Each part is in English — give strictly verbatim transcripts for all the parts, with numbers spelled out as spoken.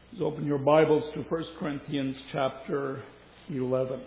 Please open your Bibles to First Corinthians chapter eleven.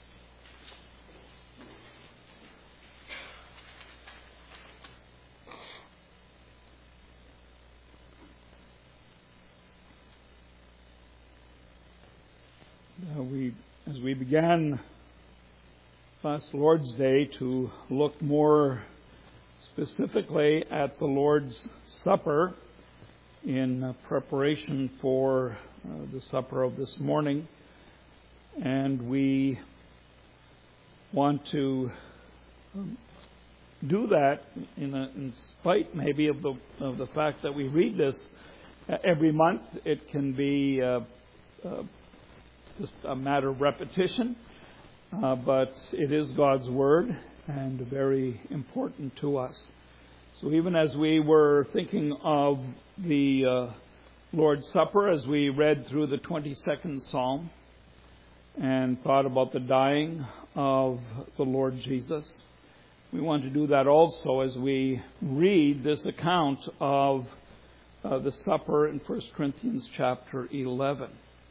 Uh, we, as we began last Lord's Day to look more specifically at the Lord's Supper in uh, preparation for uh, the supper of this morning, and we want to um, do that in, a, in spite maybe of the of the fact that we read this uh, every month. It can be uh, uh, just a matter of repetition, uh, but it is God's Word and very important to us. So even as we were thinking of the uh, Lord's Supper, as we read through the twenty-second Psalm and thought about the dying of the Lord Jesus, we want to do that also as we read this account of uh, the supper in First Corinthians chapter eleven.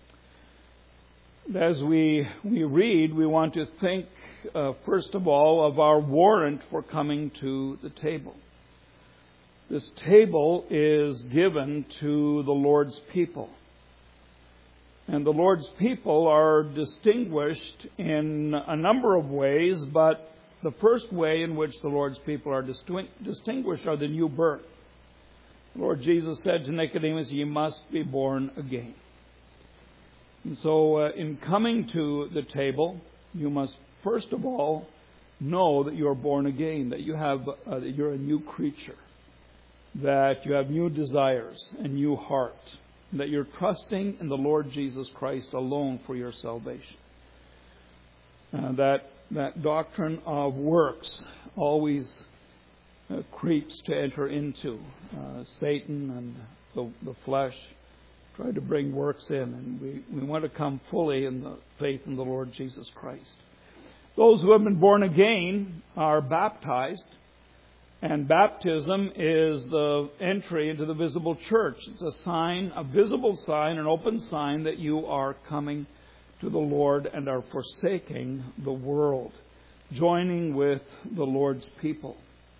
As we, we read, we want to think, uh, first of all, of our warrant for coming to the table. This table is given to the Lord's people. And the Lord's people are distinguished in a number of ways, but the first way in which the Lord's people are distinguished are the new birth. The Lord Jesus said to Nicodemus, "Ye must be born again." And so uh, in coming to the table, you must first of all know that you are born again, that you have uh, that you're a new creature, that you have new desires, a new heart, that you're trusting in the Lord Jesus Christ alone for your salvation. Uh, that that doctrine of works always uh, creeps to enter into. Uh, Satan and the, the flesh try to bring works in, and we, we want to come fully in the faith in the Lord Jesus Christ. Those who have been born again are baptized. And baptism is the entry into the visible church. It's a sign, a visible sign, an open sign that you are coming to the Lord and are forsaking the world, joining with the Lord's people.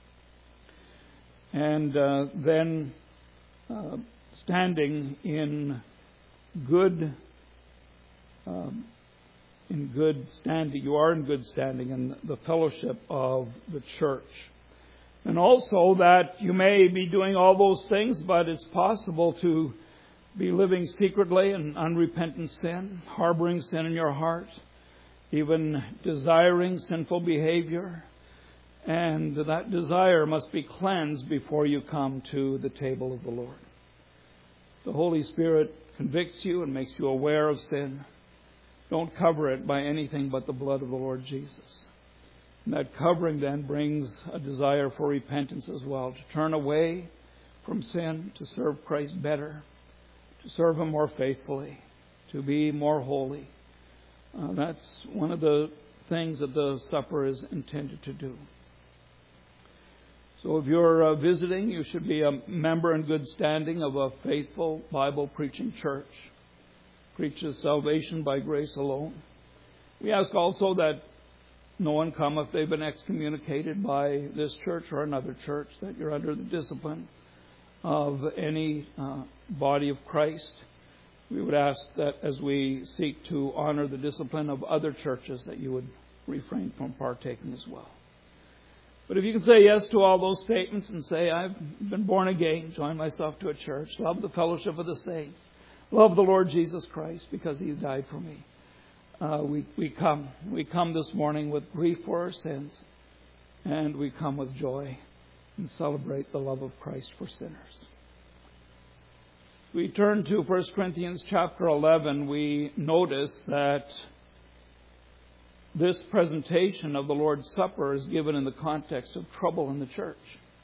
And uh, then uh, standing in good, um, in good standing, you are in good standing in the fellowship of the church. And also that you may be doing all those things, but it's possible to be living secretly in unrepentant sin, harboring sin in your heart, even desiring sinful behavior. And that desire must be cleansed before you come to the table of the Lord. The Holy Spirit convicts you and makes you aware of sin. Don't cover it by anything but the blood of the Lord Jesus. And that covering then brings a desire for repentance as well, to turn away from sin, to serve Christ better, to serve Him more faithfully, to be more holy. Uh, that's one of the things that the supper is intended to do. So if you're uh, visiting, you should be a member in good standing of a faithful Bible-preaching church. Preaches salvation by grace alone. We ask also that no one come if they've been excommunicated by this church or another church, that you're under the discipline of any uh, body of Christ. We would ask that as we seek to honor the discipline of other churches, that you would refrain from partaking as well. But if you can say yes to all those statements and say, "I've been born again, joined myself to a church, love the fellowship of the saints, love the Lord Jesus Christ because He died for me," Uh, we, we come. We come this morning with grief for our sins, and we come with joy and celebrate the love of Christ for sinners. We turn to First Corinthians chapter eleven. We notice that this presentation of the Lord's Supper is given in the context of trouble in the church.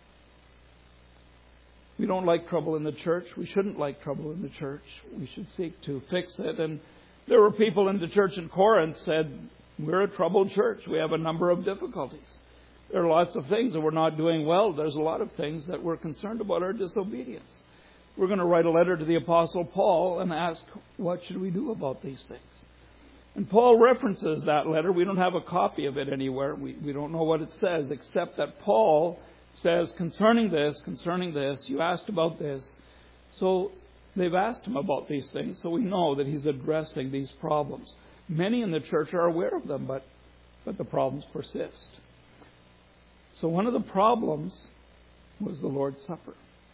We don't like trouble in the church. We shouldn't like trouble in the church. We should seek to fix it. And there were people in the church in Corinth said, "We're a troubled church. We have a number of difficulties. There are lots of things that we're not doing well. There's a lot of things that we're concerned about our disobedience. we're going to write a letter to the Apostle Paul and ask, what should we do about these things? And Paul references that letter. We don't have a copy of it anywhere. We, we don't know what it says, except that Paul says, concerning this, concerning this, you asked about this. So they've asked him about these things, so we know that he's addressing these problems. Many in the church are aware of them, but, but the problems persist. So one of the problems was the Lord's Supper.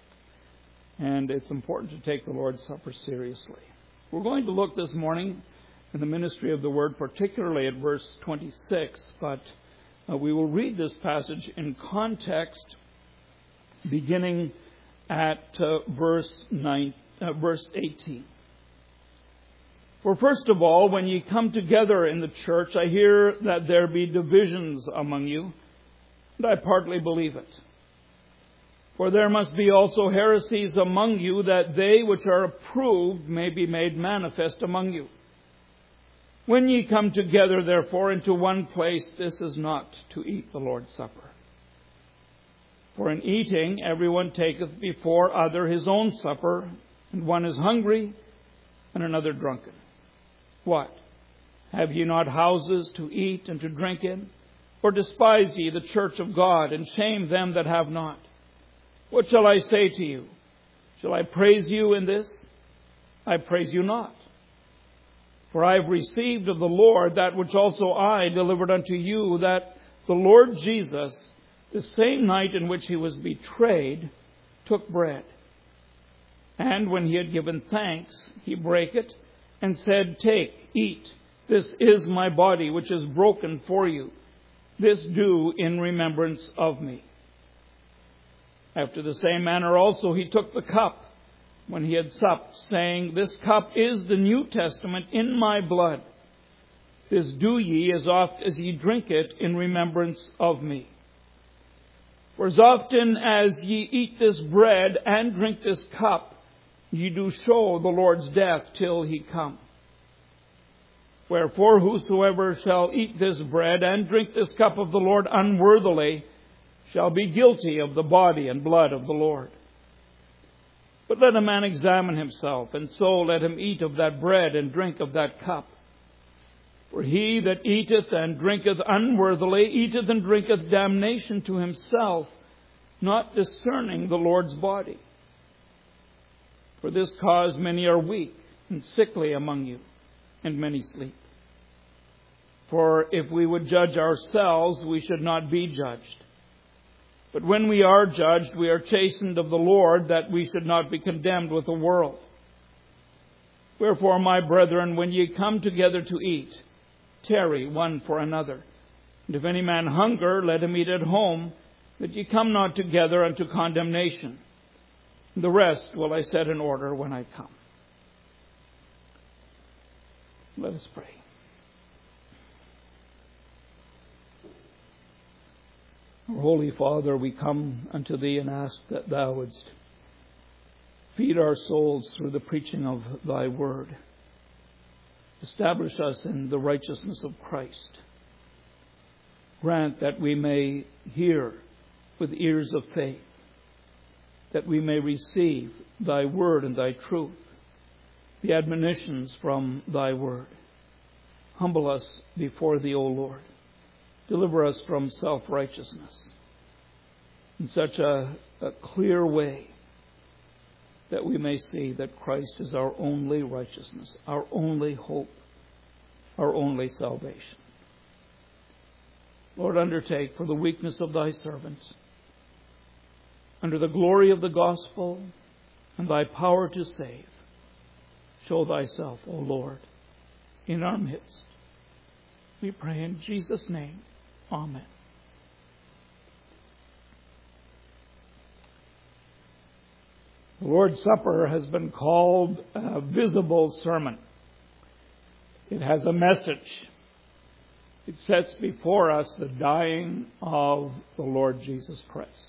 And it's important to take the Lord's Supper seriously. We're going to look this morning in the ministry of the Word, particularly at verse twenty-six, but uh, we will read this passage in context beginning at uh, verse nine, uh, verse eighteen. For first of all, when ye come together in the church, I hear that there be divisions among you, and I partly believe it. For there must be also heresies among you, that they which are approved may be made manifest among you. When ye come together, therefore, into one place, this is not to eat the Lord's Supper. For in eating, everyone taketh before other his own supper, and one is hungry, and another drunken. What? Have ye not houses to eat and to drink in? Or despise ye the church of God, and shame them that have not? What shall I say to you? Shall I praise you in this? I praise you not. For I have received of the Lord that which also I delivered unto you, that the Lord Jesus, the same night in which he was betrayed, took bread. And when he had given thanks, he brake it, and said, Take, eat, this is my body, which is broken for you. This do in remembrance of me. After the same manner also he took the cup when he had supped, saying, This cup is the New Testament in my blood. This do ye as oft as ye drink it in remembrance of me. For as often as ye eat this bread and drink this cup, ye do show the Lord's death till he come. Wherefore whosoever shall eat this bread and drink this cup of the Lord unworthily shall be guilty of the body and blood of the Lord. But let a man examine himself, and so let him eat of that bread and drink of that cup. For he that eateth and drinketh unworthily eateth and drinketh damnation to himself, not discerning the Lord's body. For this cause many are weak and sickly among you, and many sleep. For if we would judge ourselves, we should not be judged. But when we are judged, we are chastened of the Lord, that we should not be condemned with the world. Wherefore, my brethren, when ye come together to eat, tarry one for another. And if any man hunger, let him eat at home, that ye come not together unto condemnation. The rest will I set in order when I come. Let us pray. Our Holy Father, we come unto Thee and ask that Thou wouldst feed our souls through the preaching of Thy Word. Establish us in the righteousness of Christ. Grant that we may hear with ears of faith, that we may receive Thy Word and Thy truth, the admonitions from Thy Word. Humble us before Thee, O Lord. Deliver us from self-righteousness in such a, a clear way that we may see that Christ is our only righteousness, our only hope, our only salvation. Lord, undertake for the weakness of Thy servants, under the glory of the gospel and Thy power to save. Show Thyself, O Lord, in our midst. We pray in Jesus' name. Amen. The Lord's Supper has been called a visible sermon. It has a message. It sets before us the dying of the Lord Jesus Christ.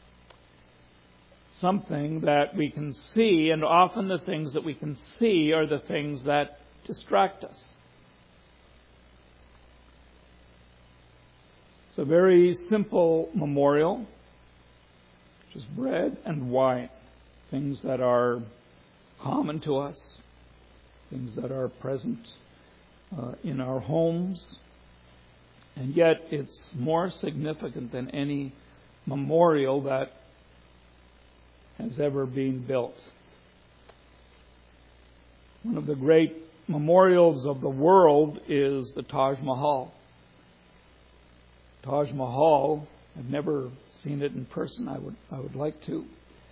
Something that we can see, and often the things that we can see are the things that distract us. It's a very simple memorial, which is bread and wine. things that are common to us, things that are present uh, in our homes. And yet it's more significant than any memorial that has ever been built. One of the great memorials of the world is the Taj Mahal. Taj Mahal, I've never seen it in person. I would I would like to.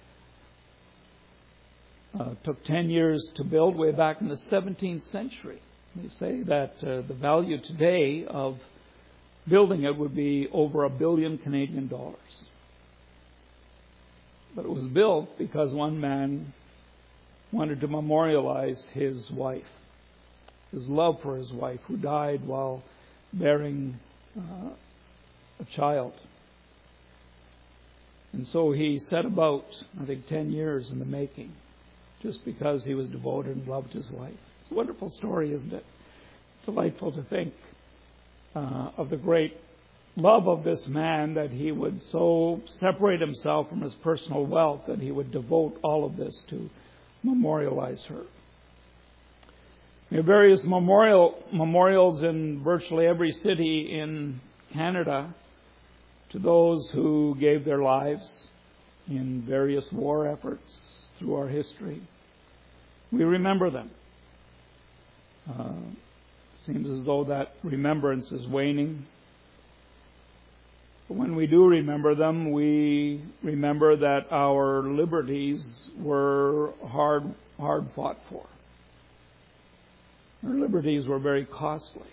Uh, took ten years to build, way back in the seventeenth century. They say that uh, the value today of building it would be over a billion Canadian dollars. But it was built because one man wanted to memorialize his wife, his love for his wife, who died while bearing uh, a child. And so he set about, I think, ten years in the making, just because he was devoted and loved his wife. It's a wonderful story, isn't it? Delightful to think uh, of the great love of this man, that he would so separate himself from his personal wealth that he would devote all of this to memorialize her. We have various memorial memorials in virtually every city in Canada to those who gave their lives in various war efforts through our history. We remember them. Uh, seems as though that remembrance is waning. But when we do remember them, we remember that our liberties were hard, hard fought for. Our liberties were very costly.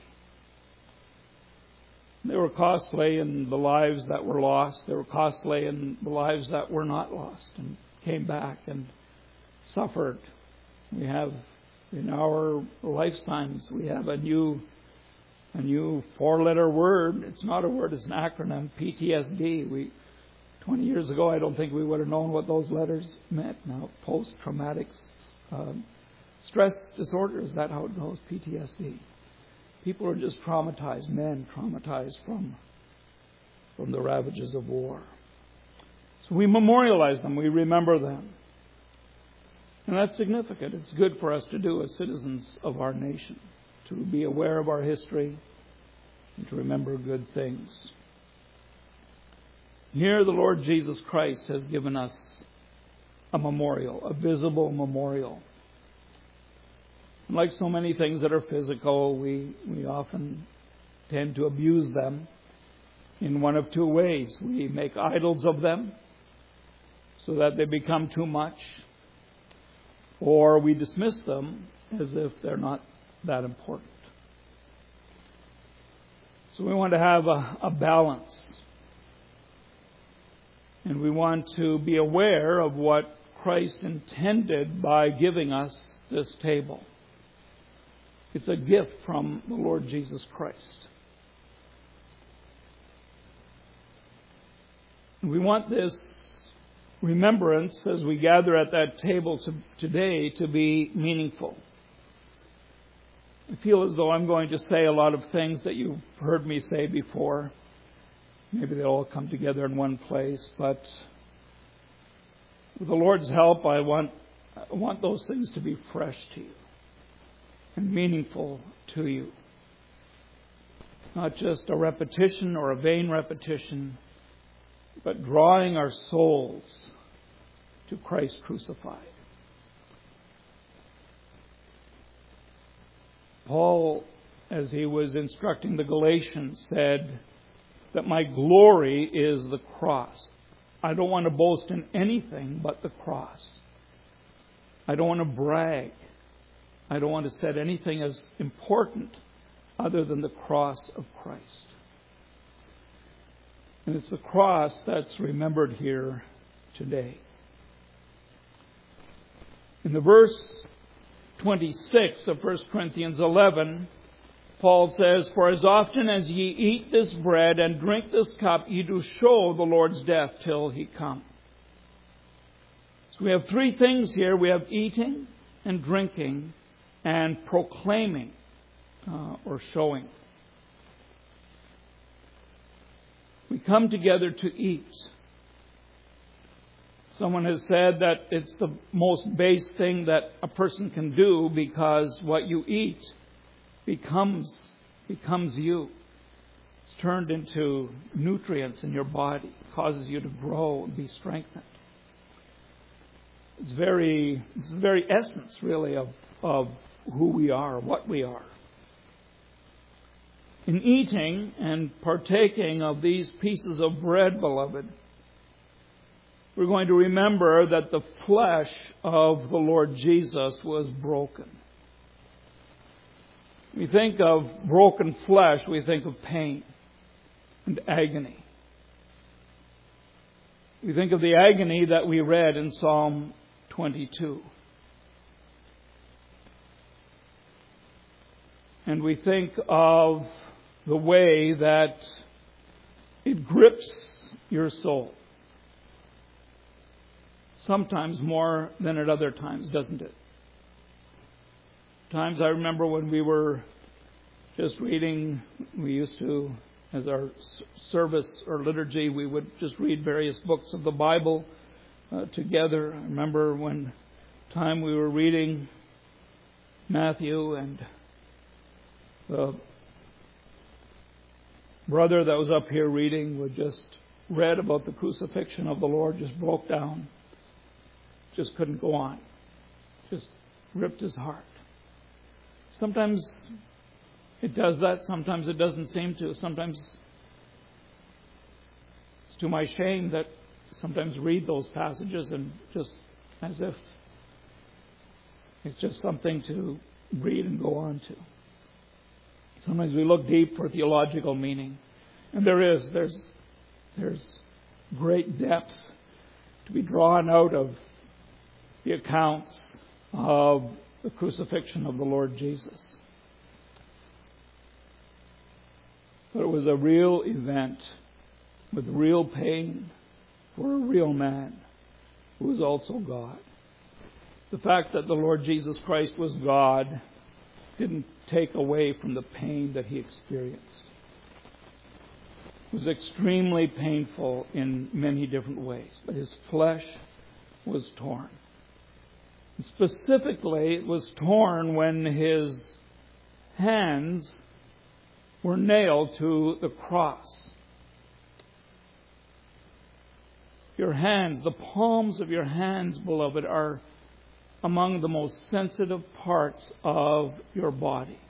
They were costly in the lives that were lost. They were costly in the lives that were not lost and came back and suffered. We have, in our lifetimes, we have a new a new four-letter word. It's not a word, it's an acronym, P T S D. We, twenty years ago, I don't think we would have known what those letters meant. Now, post-traumatic um, stress disorder, is that how it goes? P T S D. People are just traumatized, men traumatized from, from the ravages of war. So we memorialize them, we remember them. And that's significant. It's good for us to do as citizens of our nation, to be aware of our history and to remember good things. Here the Lord Jesus Christ has given us a memorial, a visible memorial. Like so many things that are physical, we, we often tend to abuse them in one of two ways. We make idols of them so that they become too much, or we dismiss them as if they're not that important. So we want to have a, a balance. And we want to be aware of what Christ intended by giving us this table. It's a gift from the Lord Jesus Christ. We want this remembrance as we gather at that table to, today to be meaningful. I feel as though I'm going to say a lot of things that you've heard me say before. Maybe they'll all come together in one place, but with the Lord's help, I want, I want those things to be fresh to you and meaningful to you. Not just a repetition or a vain repetition, but drawing our souls to Christ crucified. Paul, as he was instructing the Galatians, said that my glory is the cross. I don't want to boast in anything but the cross. I don't want to brag. I don't want to set anything as important other than the cross of Christ. And it's the cross that's remembered here today. In the verse twenty-six of First Corinthians eleven, Paul says, "For as often as ye eat this bread and drink this cup, ye do show the Lord's death till he come." So we have three things here. We have eating and drinking and proclaiming uh, or showing. We come together to eat. Someone has said that it's the most base thing that a person can do, because what you eat becomes becomes you. It's turned into nutrients in your body, causes you to grow and be strengthened. It's very, it's the very essence, really, of, of who we are, what we are. In eating and partaking of these pieces of bread, beloved, we're going to remember that the flesh of the Lord Jesus was broken. We think of broken flesh, we think of pain and agony. We think of the agony that we read in Psalm twenty-two. And we think of the way that it grips your soul. Sometimes more than at other times, doesn't it? Times I remember when we were just reading, we used to, as our service or liturgy, we would just read various books of the Bible uh, together. I remember one time we were reading Matthew, and the brother that was up here reading would just read about the crucifixion of the Lord, just broke down, just couldn't go on, just ripped his heart. Sometimes it does that, sometimes it doesn't seem to. Sometimes it's to my shame that sometimes read those passages and just as if it's just something to read and go on to. Sometimes we look deep for theological meaning. And there is, there's, there's great depths to be drawn out of the accounts of the crucifixion of the Lord Jesus. But it was a real event with real pain for a real man who was also God. The fact that the Lord Jesus Christ was God didn't take away from the pain that he experienced. It was extremely painful in many different ways, but his flesh was torn. And specifically, it was torn when his hands were nailed to the cross. Your hands, the palms of your hands, beloved, are among the most sensitive parts of your body.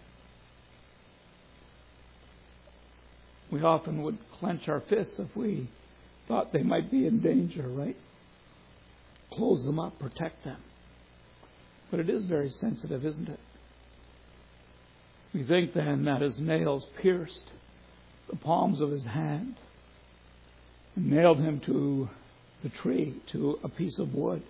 We often would clench our fists if we thought they might be in danger, right? Close them up, protect them. But it is very sensitive, isn't it? We think then that his nails pierced the palms of his hand and nailed him to the tree, to a piece of wood.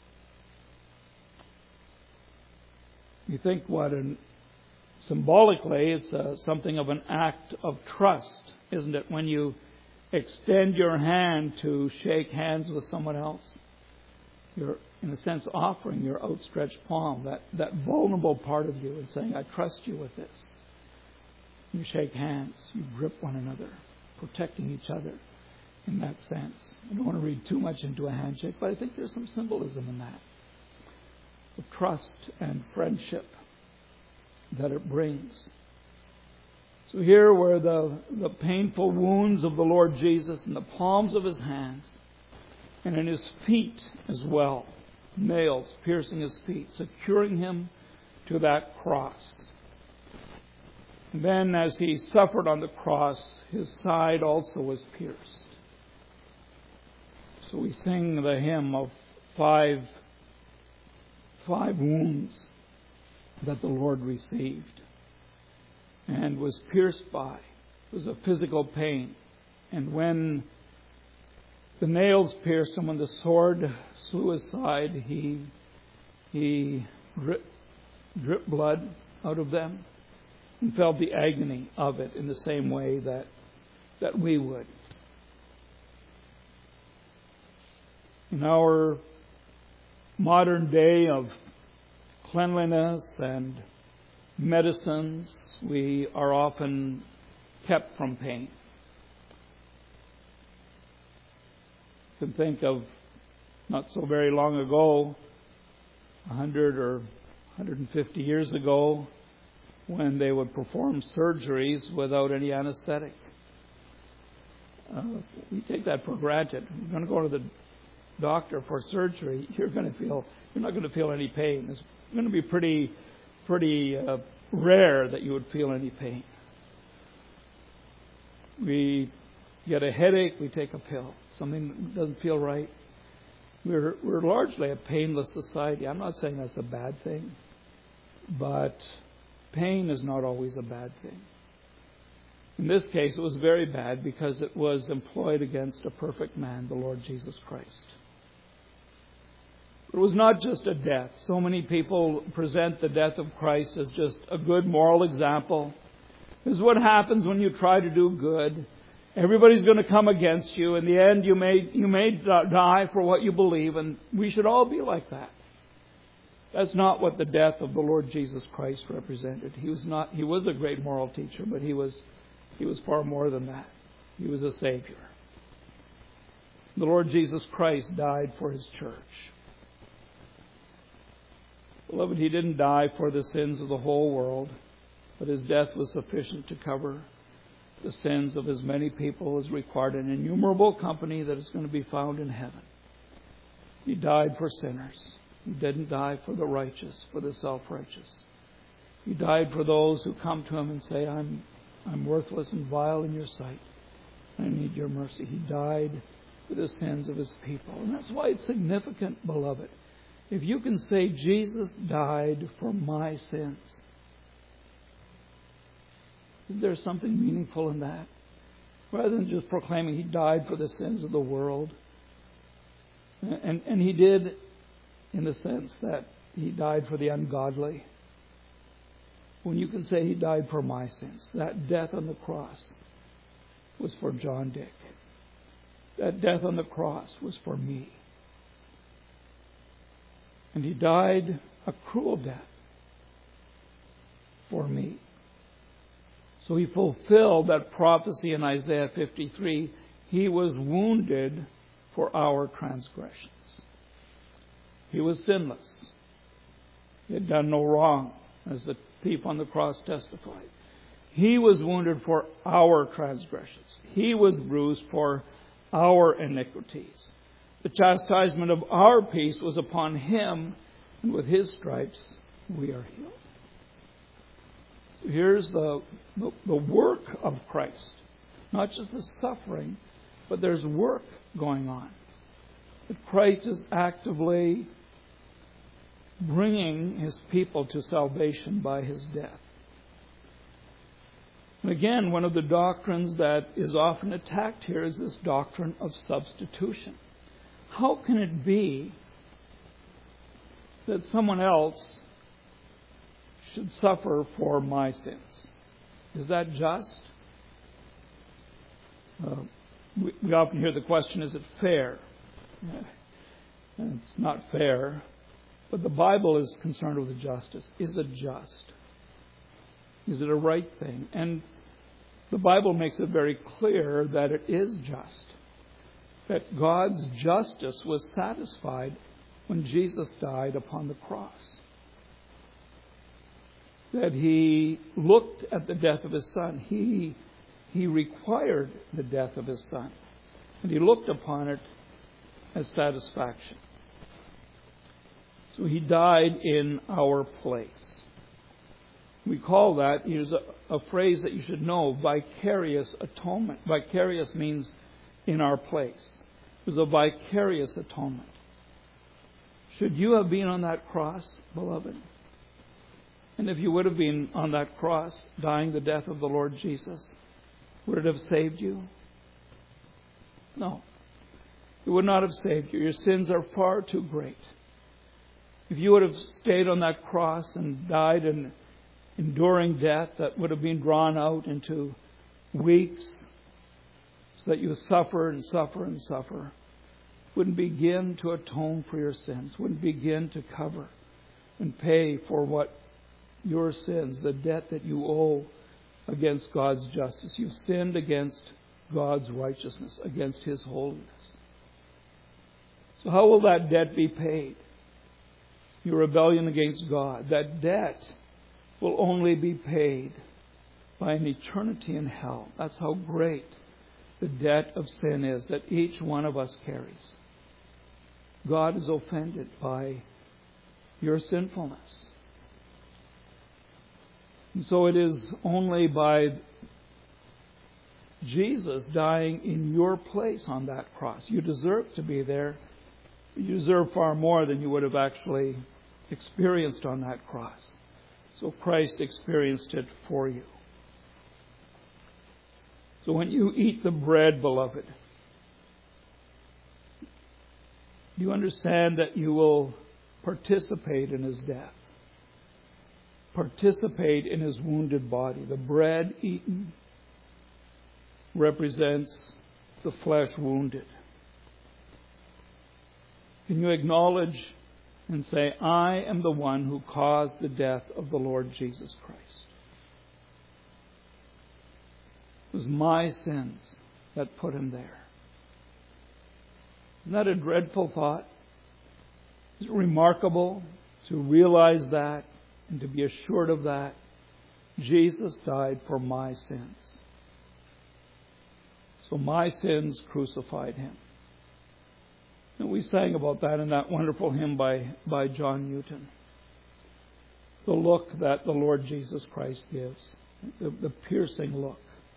You think what an symbolically it's a, something of an act of trust, isn't it? When you extend your hand to shake hands with someone else, you're in a sense offering your outstretched palm, that, that vulnerable part of you, and saying, I trust you with this. You shake hands, you grip one another, protecting each other in that sense. I don't want to read too much into a handshake, but I think there's some symbolism in that, of trust and friendship that it brings. So here were the, the painful wounds of the Lord Jesus in the palms of his hands and in his feet as well. Nails piercing his feet, securing him to that cross. And then as he suffered on the cross, his side also was pierced. So we sing the hymn of five, five wounds that the Lord received and was pierced by. It was a physical pain. And when the nails pierced him, when the sword slew his side, he, he dripped, dripped blood out of them and felt the agony of it in the same way that, that we would. In our modern day of cleanliness and medicines, we are often kept from pain. You can think of not so very long ago, a hundred or one hundred fifty years ago, when they would perform surgeries without any anesthetic. Uh, we take that for granted. You're going to go to the doctor for surgery. You're going to feel. You're not going to feel any pain. It's going to be pretty, pretty uh, rare that you would feel any pain. We get a headache. We take a pill. Something doesn't feel right. We're we're largely a painless society. I'm not saying that's a bad thing, but pain is not always a bad thing. In this case, it was very bad because it was employed against a perfect man, the Lord Jesus Christ. It was not just a death. So many people present the death of Christ as just a good moral example. This is what happens when you try to do good. Everybody's going to come against you. In the end, you may you may die for what you believe, and we should all be like that. That's not what the death of the Lord Jesus Christ represented. He was not. He was a great moral teacher, but he was he was far more than that. He was a Savior. The Lord Jesus Christ died for His church. Beloved, He didn't die for the sins of the whole world, but His death was sufficient to cover the sins of as many people as required an innumerable company that is going to be found in heaven. He died for sinners. He didn't die for the righteous, for the self-righteous. He died for those who come to Him and say, I'm I'm worthless and vile in your sight. I need your mercy. He died for the sins of His people. And that's why it's significant, beloved. If you can say, Jesus died for my sins, is there something meaningful in that? Rather than just proclaiming He died for the sins of the world. And, and He did in the sense that He died for the ungodly. When you can say He died for my sins, that death on the cross was for John Dick. That death on the cross was for me. And He died a cruel death for me. So He fulfilled that prophecy in Isaiah fifty-three. He was wounded for our transgressions. He was sinless. He had done no wrong, as the thief on the cross testified. He was wounded for our transgressions. He was bruised for our iniquities. The chastisement of our peace was upon Him, and with His stripes we are healed. So here's the, the, the work of Christ. Not just the suffering, but there's work going on. That Christ is actively bringing His people to salvation by His death. And again, one of the doctrines that is often attacked here is this doctrine of substitution. How can it be that someone else should suffer for my sins? Is that just? Uh, we, we often hear the question, is it fair? And it's not fair. But the Bible is concerned with justice. Is it just? Is it a right thing? And the Bible makes it very clear that it is just. That God's justice was satisfied when Jesus died upon the cross. That He looked at the death of His Son. He, he required the death of His Son. And He looked upon it as satisfaction. So He died in our place. We call that, here's a, a phrase that you should know, vicarious atonement. Vicarious means in our place. It was a vicarious atonement. Should you have been on that cross, beloved? And if you would have been on that cross, dying the death of the Lord Jesus, would it have saved you? No. It would not have saved you. Your sins are far too great. If you would have stayed on that cross and died in enduring death that would have been drawn out into weeks so that you suffer and suffer and suffer, wouldn't begin to atone for your sins, wouldn't begin to cover and pay for what your sins, the debt that you owe against God's justice. You've sinned against God's righteousness, against His holiness. So how will that debt be paid? Your rebellion against God. That debt will only be paid by an eternity in hell. That's how great the debt of sin is that each one of us carries. God is offended by your sinfulness. And so it is only by Jesus dying in your place on that cross. You deserve to be there. You deserve far more than you would have actually experienced on that cross. So Christ experienced it for you. So when you eat the bread, beloved, you understand that you will participate in His death. Participate in His wounded body. The bread eaten represents the flesh wounded. Can you acknowledge and say, I am the one who caused the death of the Lord Jesus Christ? It was my sins that put Him there. Isn't that a dreadful thought? Is it remarkable to realize that and to be assured of that? Jesus died for my sins. So my sins crucified Him. And we sang about that in that wonderful hymn by, by John Newton. The look that the Lord Jesus Christ gives. The, the piercing look.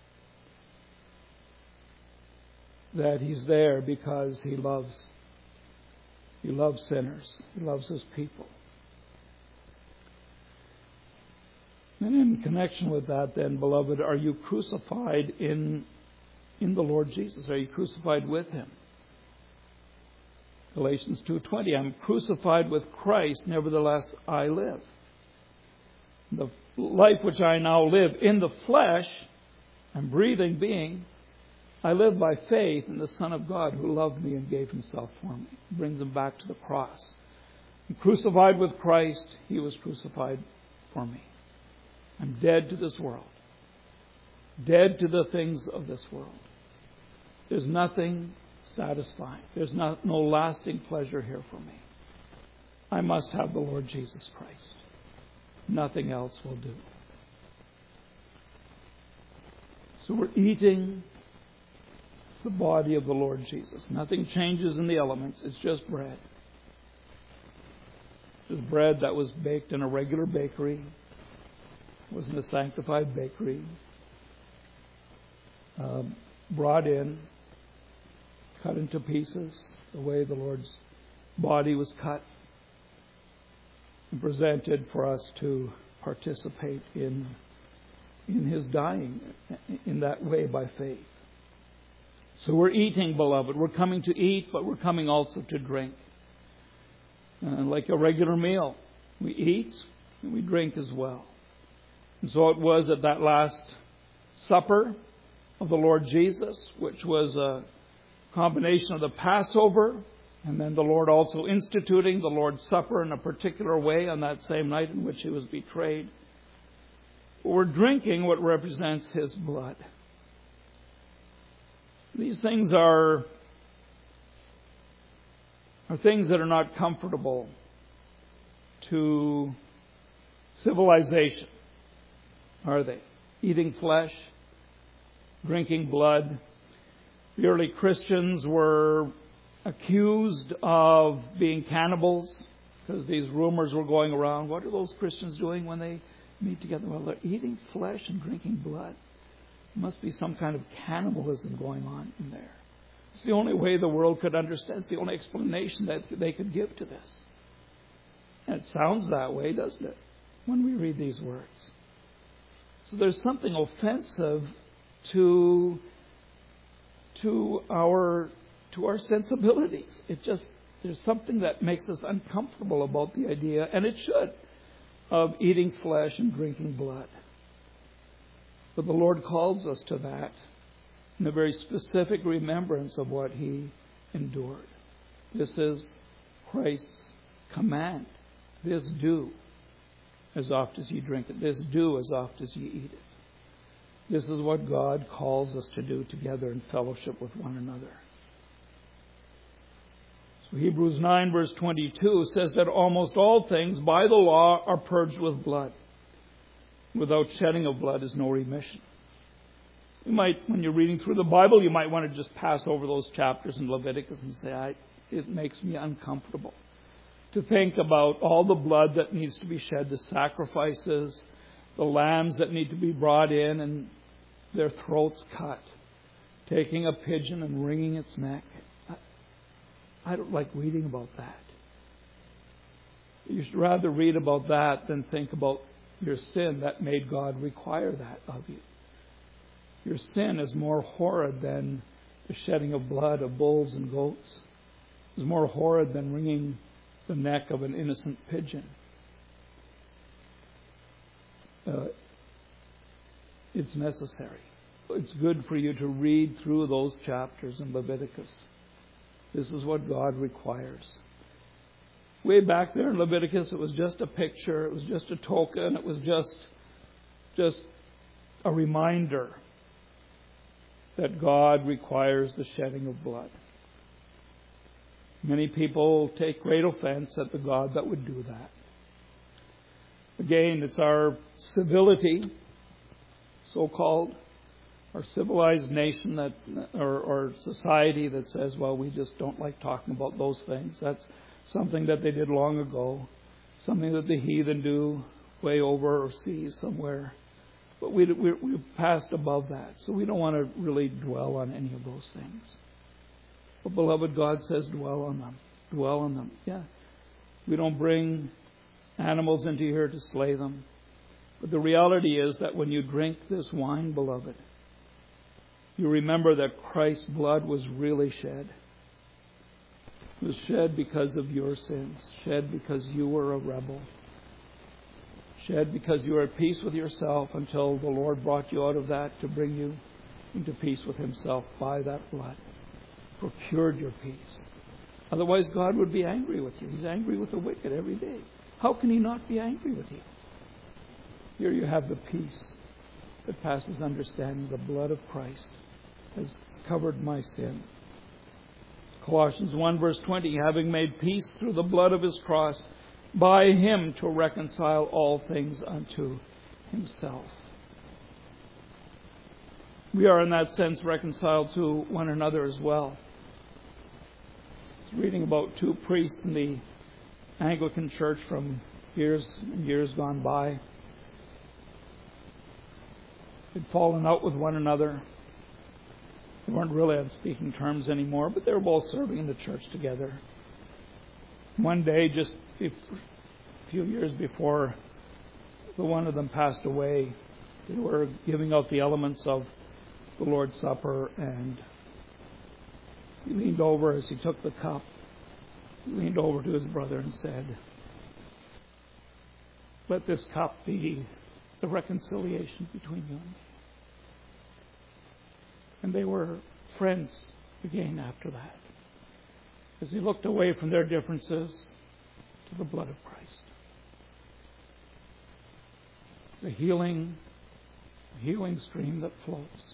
That He's there because He loves. He loves sinners. He loves His people. And in connection with that then, beloved, are you crucified in, in the Lord Jesus? Are you crucified with Him? Galatians two twenty, I'm crucified with Christ, nevertheless I live. The life which I now live in the flesh, I'm breathing being, I live by faith in the Son of God who loved me and gave Himself for me. He brings Him back to the cross. I'm crucified with Christ. He was crucified for me. I'm dead to this world. Dead to the things of this world. There's nothing satisfying. There's not, no lasting pleasure here for me. I must have the Lord Jesus Christ. Nothing else will do. So we're eating the body of the Lord Jesus. Nothing changes in the elements. It's just bread. It's bread that was baked in a regular bakery. It wasn't a sanctified bakery. Uh, brought in, cut into pieces, the way the Lord's body was cut, and presented for us to participate in, in His dying in that way by faith. So we're eating, beloved. We're coming to eat, but we're coming also to drink. Uh, like a regular meal, we eat and we drink as well. And so it was at that last supper of the Lord Jesus, which was a combination of the Passover and then the Lord also instituting the Lord's Supper in a particular way on that same night in which He was betrayed. We're drinking what represents His blood. These things are, are things that are not comfortable to civilization, are they? Eating flesh, drinking blood. The early Christians were accused of being cannibals because these rumors were going around. What are those Christians doing when they meet together? Well, they're eating flesh and drinking blood. There must be some kind of cannibalism going on in there. It's the only way the world could understand. It's the only explanation that they could give to this. And it sounds that way, doesn't it, when we read these words? So there's something offensive to to our to our sensibilities. It just there's something that makes us uncomfortable about the idea, and it should, of eating flesh and drinking blood. But the Lord calls us to that in a very specific remembrance of what He endured. This is Christ's command. This do as oft as ye drink it. This do as oft as ye eat it. This is what God calls us to do together in fellowship with one another. So Hebrews nine verse twenty-two says that almost all things by the law are purged with blood. Without shedding of blood is no remission. You might, when you're reading through the Bible, you might want to just pass over those chapters in Leviticus and say, I, it makes me uncomfortable to think about all the blood that needs to be shed, the sacrifices, the lambs that need to be brought in and their throats cut, taking a pigeon and wringing its neck. I, I don't like reading about that. You should rather read about that than think about your sin that made God require that of you. Your sin is more horrid than the shedding of blood of bulls and goats. It's more horrid than wringing the neck of an innocent pigeon. Uh, it's necessary. It's good for you to read through those chapters in Leviticus. This is what God requires. Way back there in Leviticus, it was just a picture. It was just a token. It was just, just a reminder that God requires the shedding of blood. Many people take great offense at the God that would do that. Again, it's our civility, so-called, our civilized nation that, or, or society that says, well, we just don't like talking about those things. That's something that they did long ago, something that the heathen do way over overseas somewhere. But we, we, we've passed above that, so we don't want to really dwell on any of those things. But beloved, God says dwell on them. Dwell on them. Yeah. We don't bring animals into here to slay them. But the reality is that when you drink this wine, beloved, you remember that Christ's blood was really shed. It was shed because of your sins. Shed because you were a rebel. Shed because you were at peace with yourself until the Lord brought you out of that to bring you into peace with Himself by that blood. Procured your peace. Otherwise, God would be angry with you. He's angry with the wicked every day. How can He not be angry with you? Here you have the peace that passes understanding. The blood of Christ has covered my sin. Colossians one verse twenty, having made peace through the blood of His cross, by Him to reconcile all things unto Himself. We are in that sense reconciled to one another as well. I was reading about two priests in the Anglican Church from years and years gone by. They'd fallen out with one another. They weren't really on speaking terms anymore, but they were both serving in the church together. One day, just a few years before the one of them passed away, they were giving out the elements of the Lord's Supper, and he leaned over as he took the cup. He leaned over to his brother and said, "Let this cup be the reconciliation between you and me." And they were friends again after that, as he looked away from their differences to the blood of Christ. It's a healing, a healing stream that flows.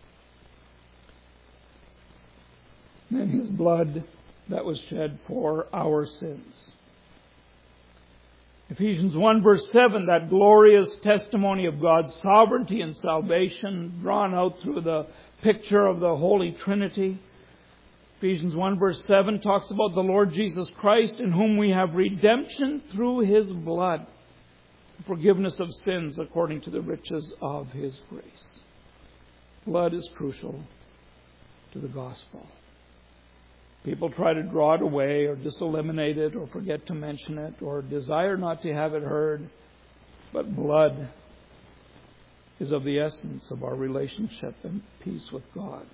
And then His blood that was shed for our sins. Ephesians one verse seven, that glorious testimony of God's sovereignty and salvation drawn out through the picture of the Holy Trinity. Ephesians one verse seven talks about the Lord Jesus Christ, in whom we have redemption through His blood, forgiveness of sins according to the riches of His grace. Blood is crucial to the gospel. People try to draw it away or just eliminate it or forget to mention it or desire not to have it heard. But blood is of the essence of our relationship and peace with God.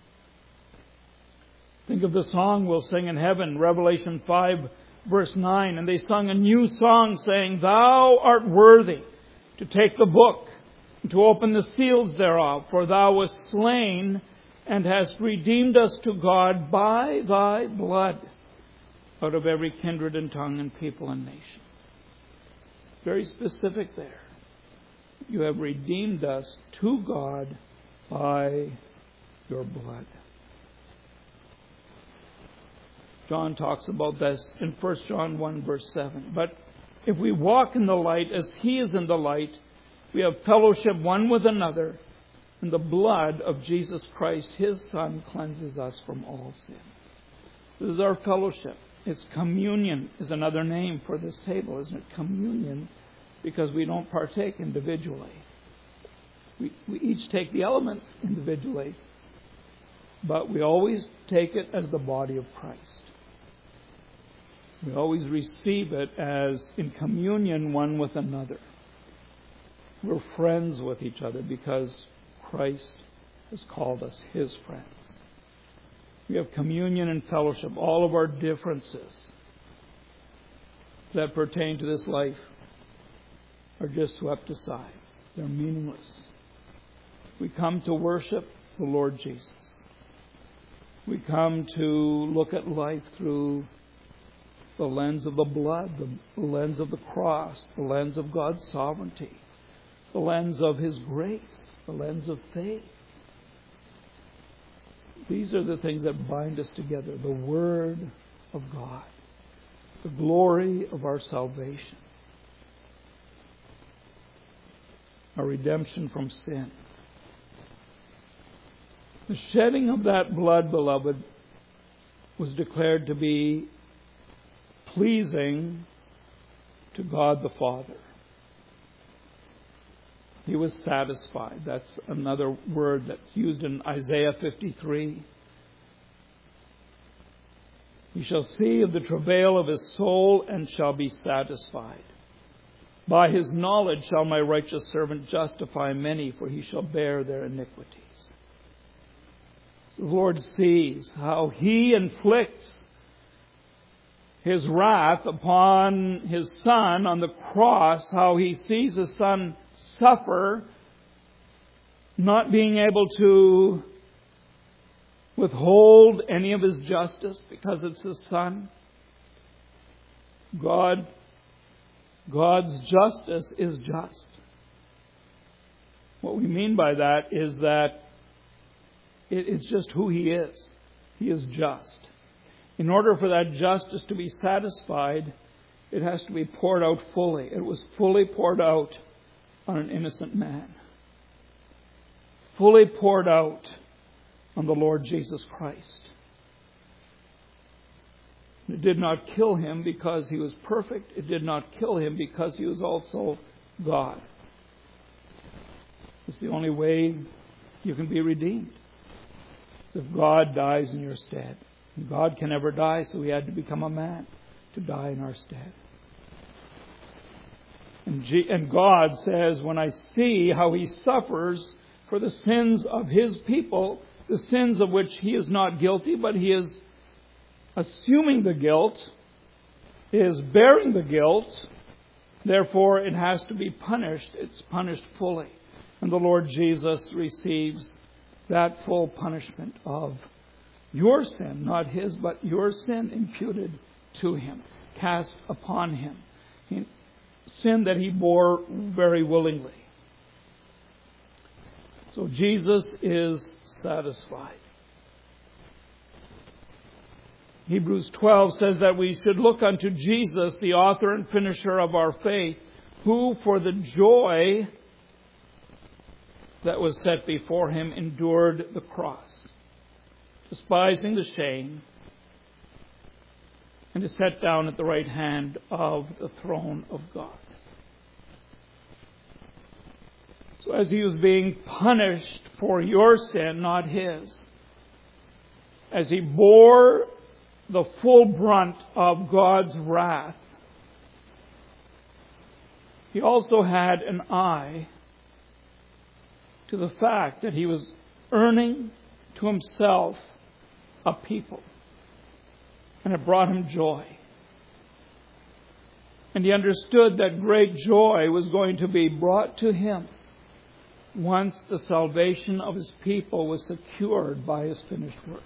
Think of the song we'll sing in heaven, Revelation five, verse nine. And they sung a new song saying, "Thou art worthy to take the book and to open the seals thereof, for Thou wast slain and hast redeemed us to God by Thy blood out of every kindred and tongue and people and nation." Very specific there. You have redeemed us to God by Your blood. John talks about this in First John one, verse seven. But if we walk in the light as He is in the light, we have fellowship one with another, and the blood of Jesus Christ, His Son, cleanses us from all sin. This is our fellowship. It's communion is another name for this table, isn't it? Communion, because we don't partake individually. We, we each take the elements individually, but we always take it as the body of Christ. We always receive it as in communion one with another. We're friends with each other because Christ has called us His friends. We have communion and fellowship. All of our differences that pertain to this life are just swept aside. They're meaningless. We come to worship the Lord Jesus. We come to look at life through the lens of the blood, the lens of the cross, the lens of God's sovereignty, the lens of His grace, the lens of faith. These are the things that bind us together. The Word of God, the glory of our salvation, our redemption from sin. The shedding of that blood, beloved, was declared to be pleasing to God the Father. He was satisfied. That's another word that's used in Isaiah fifty-three. He shall see of the travail of his soul and shall be satisfied. By his knowledge shall my righteous servant justify many, for he shall bear their iniquities. The Lord sees how He inflicts His wrath upon His Son on the cross, how He sees His Son suffer, not being able to withhold any of His justice because it's His Son. God, God's justice is just. What we mean by that is that it's just who He is. He is just. In order for that justice to be satisfied, it has to be poured out fully. It was fully poured out on an innocent man. Fully poured out on the Lord Jesus Christ. It did not kill Him because He was perfect. It did not kill Him because He was also God. It's the only way you can be redeemed. If God dies in your stead. God can never die, so He had to become a man to die in our stead. And, G- and God says, when I see how He suffers for the sins of His people, the sins of which He is not guilty, but He is assuming the guilt, is bearing the guilt, therefore it has to be punished. It's punished fully. And the Lord Jesus receives that full punishment of your sin, not His, but your sin imputed to Him, cast upon Him. Sin that He bore very willingly. So Jesus is satisfied. Hebrews twelve says that we should look unto Jesus, the author and finisher of our faith, who for the joy that was set before Him endured the cross, despising the shame, and is set down at the right hand of the throne of God. So as He was being punished for your sin, not His, as He bore the full brunt of God's wrath, He also had an eye to the fact that He was earning to Himself a people. And it brought Him joy. And He understood that great joy was going to be brought to Him once the salvation of His people was secured by His finished work.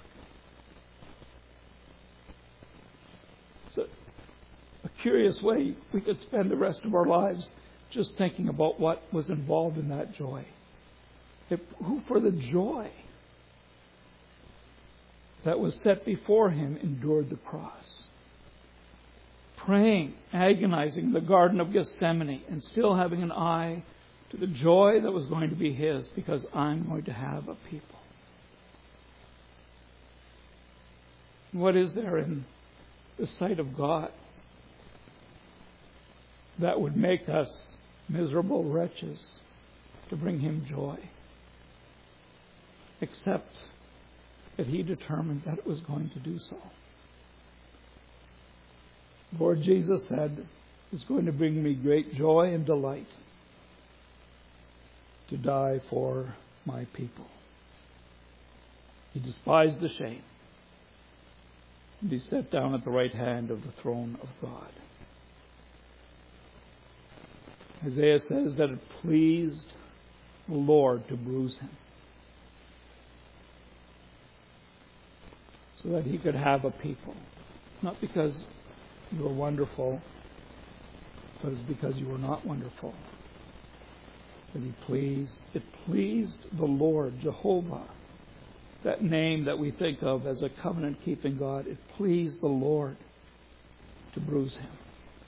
It's a, a curious way we could spend the rest of our lives just thinking about what was involved in that joy. If, who for the joy that was set before him endured the cross. Praying, agonizing in the Garden of Gethsemane, and still having an eye to the joy that was going to be his, because I'm going to have a people. What is there in the sight of God that would make us miserable wretches to bring him joy, except that he determined that it was going to do so? Lord Jesus said, it's going to bring me great joy and delight to die for my people. He despised the shame, and he sat down at the right hand of the throne of God. Isaiah says that it pleased the Lord to bruise him, so that he could have a people. Not because you were wonderful, but it's because you were not wonderful. That he pleased, it pleased the Lord, Jehovah, that name that we think of as a covenant-keeping God. It pleased the Lord to bruise him.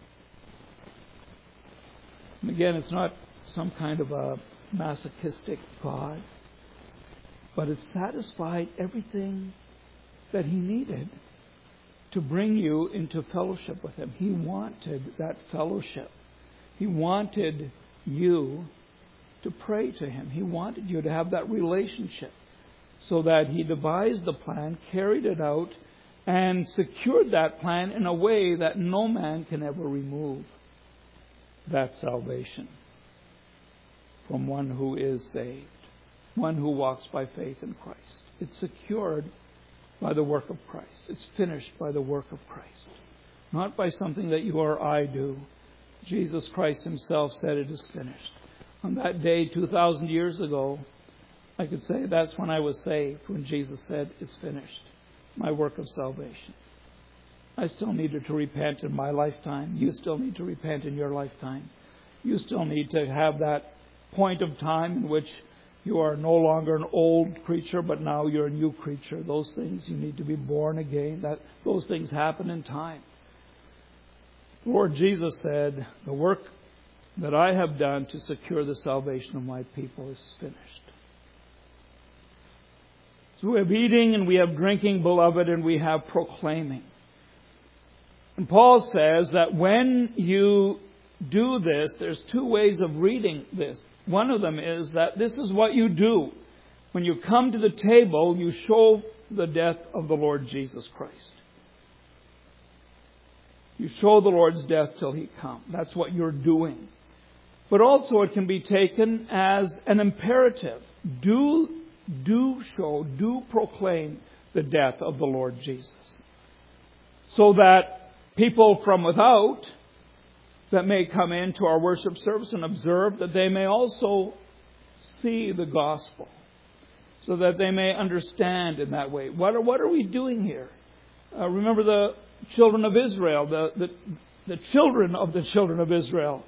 And again, it's not some kind of a masochistic God, but it satisfied everything that he needed to bring you into fellowship with him. He wanted that fellowship. He wanted you to pray to him. He wanted you to have that relationship, so that he devised the plan, carried it out, and secured that plan in a way that no man can ever remove that salvation from one who is saved, one who walks by faith in Christ. It's secured by the work of Christ. It's finished by the work of Christ, not by something that you or I do. Jesus Christ himself said it is finished. On that day, two thousand years ago, I could say that's when I was saved, when Jesus said, it's finished, my work of salvation. I still needed to repent in my lifetime. You still need to repent in your lifetime. You still need to have that point of time in which you are no longer an old creature, but now you're a new creature. Those things, you need to be born again. That those things happen in time. Lord Jesus said, the work that I have done to secure the salvation of my people is finished. So we have eating and we have drinking, beloved, and we have proclaiming. And Paul says that when you do this, there's two ways of reading this. One of them is that this is what you do. When you come to the table, you show the death of the Lord Jesus Christ. You show the Lord's death till he come. That's what you're doing. But also it can be taken as an imperative. Do, do show, do proclaim the death of the Lord Jesus. So that people from without that may come into our worship service and observe, that they may also see the gospel, so that they may understand in that way. What are, what are we doing here? Uh, remember the children of Israel, the, the, the children of the children of Israel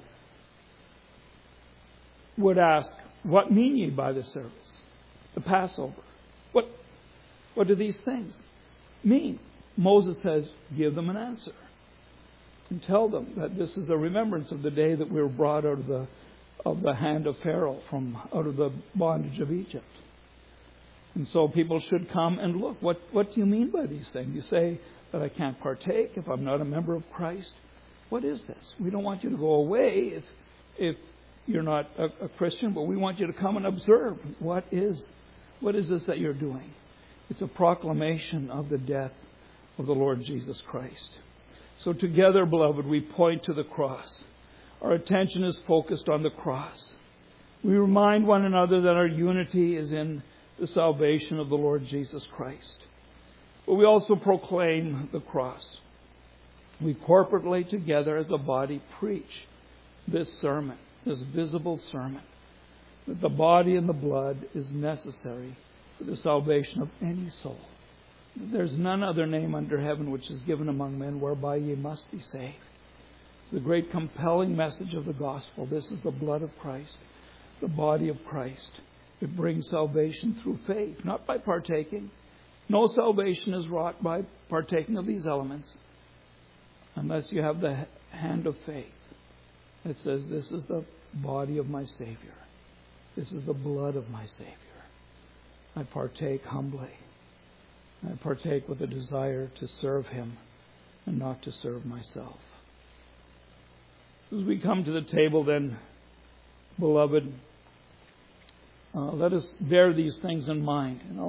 would ask, what mean ye by the service? The Passover. What, what do these things mean? Moses says, give them an answer. And tell them that this is a remembrance of the day that we were brought out of the of the hand of Pharaoh, from out of the bondage of Egypt. And so people should come and look. What what do you mean by these things? You say that I can't partake if I'm not a member of Christ. What is this? We don't want you to go away if if you're not a, a Christian, but we want you to come and observe. What is what is this that you're doing? It's a proclamation of the death of the Lord Jesus Christ. So together, beloved, we point to the cross. Our attention is focused on the cross. We remind one another that our unity is in the salvation of the Lord Jesus Christ. But we also proclaim the cross. We corporately together as a body preach this sermon, this visible sermon, that the body and the blood is necessary for the salvation of any soul. There's none other name under heaven which is given among men whereby ye must be saved. It's the great compelling message of the gospel. This is the blood of Christ, the body of Christ. It brings salvation through faith, not by partaking. No salvation is wrought by partaking of these elements unless you have the hand of faith. It says, this is the body of my Savior. This is the blood of my Savior. I partake humbly. I partake with a desire to serve Him and not to serve myself. As we come to the table then, beloved, uh, let us bear these things in mind. And